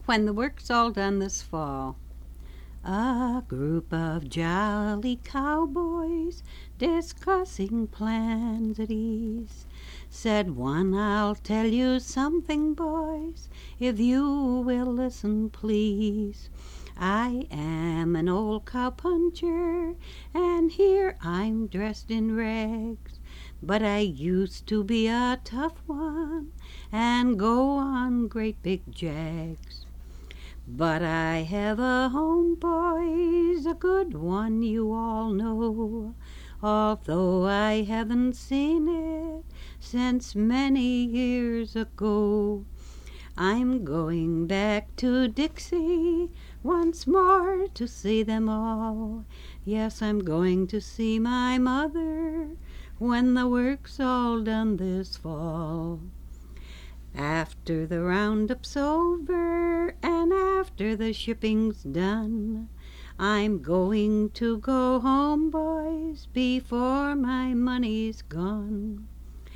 when the work's all done this fall. A group of jolly cowboys discussing plans at ease said, "One, I'll tell you something, boys, if you will listen, please. I am an old cowpuncher, and here I'm dressed in rags, but I used to be a tough one and go on great big jags. But I have a home, boys, a good one you all know, although I haven't seen it since many years ago. I'm going back to Dixie once more to see them all. Yes, I'm going to see my mother when the work's all done this fall. After the roundup's over and after the shipping's done, I'm going to go home, boys, before my money's gone.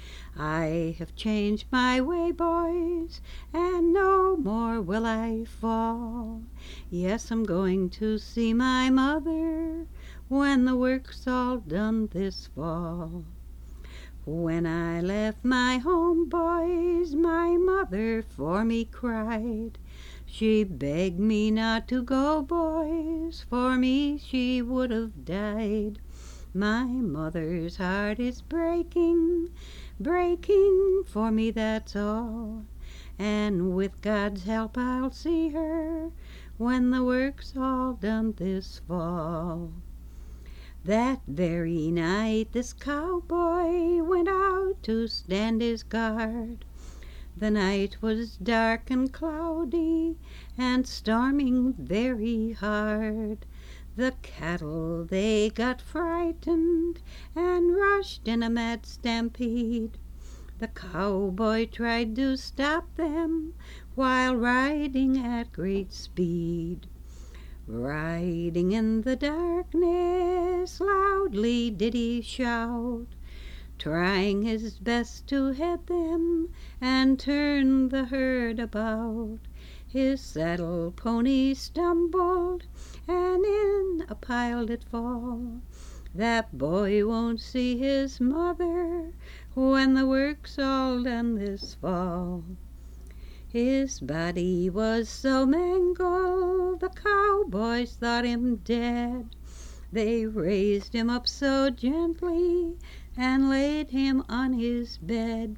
I have changed my way, boys, and no more will I fall. Yes, I'm going to see my mother when the work's all done this fall. When I left my home, boys, my mother for me cried. She begged me not to go, boys, for me she would have died. My mother's heart is breaking, breaking for me, that's all. And with God's help I'll see her when the work's all done this fall. That very night this cowboy went out to stand his guard. The night was dark and cloudy and storming very hard. The cattle, they got frightened and rushed in a mad stampede. The cowboy tried to stop them while riding at great speed. Riding in the darkness, loudly did he shout, trying his best to head them and turn the herd about. His saddle pony stumbled, and in a pile did fall. That boy won't see his mother when the work's all done this fall. His body was so mangled, the cowboys thought him dead. They raised him up so gently and laid him on his bed.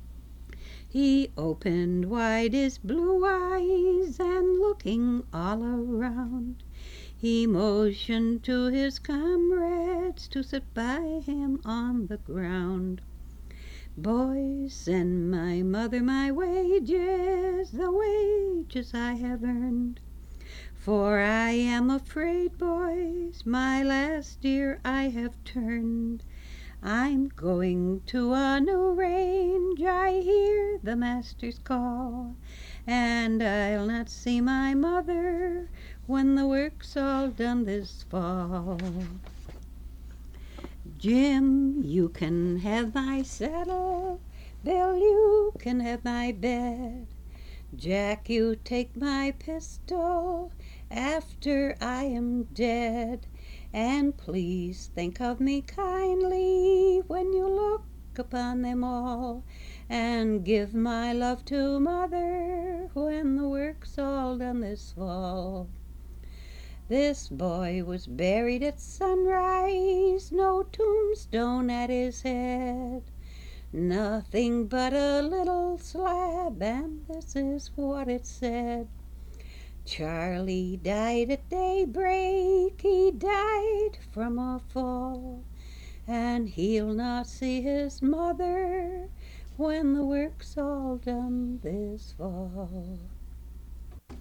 He opened wide his blue eyes, and looking all around, he motioned to his comrades to sit by him on the ground. "Boys, send my mother my wages, the wages I have earned, for I am afraid, boys, my last year I have turned. I'm going to a new range, I hear the master's call, and I'll not see my mother when the work's all done this fall. Jim, you can have my saddle, Bill, you can have my bed, Jack, you take my pistol after I am dead, and please think of me kindly when you look upon them all, and give my love to mother when the work's all done this fall." This boy was buried at sunrise, no tombstone at his head, nothing but a little slab, and this is what it said: "Charlie died at daybreak, he died from a fall, and he'll not see his mother when the work's all done this fall."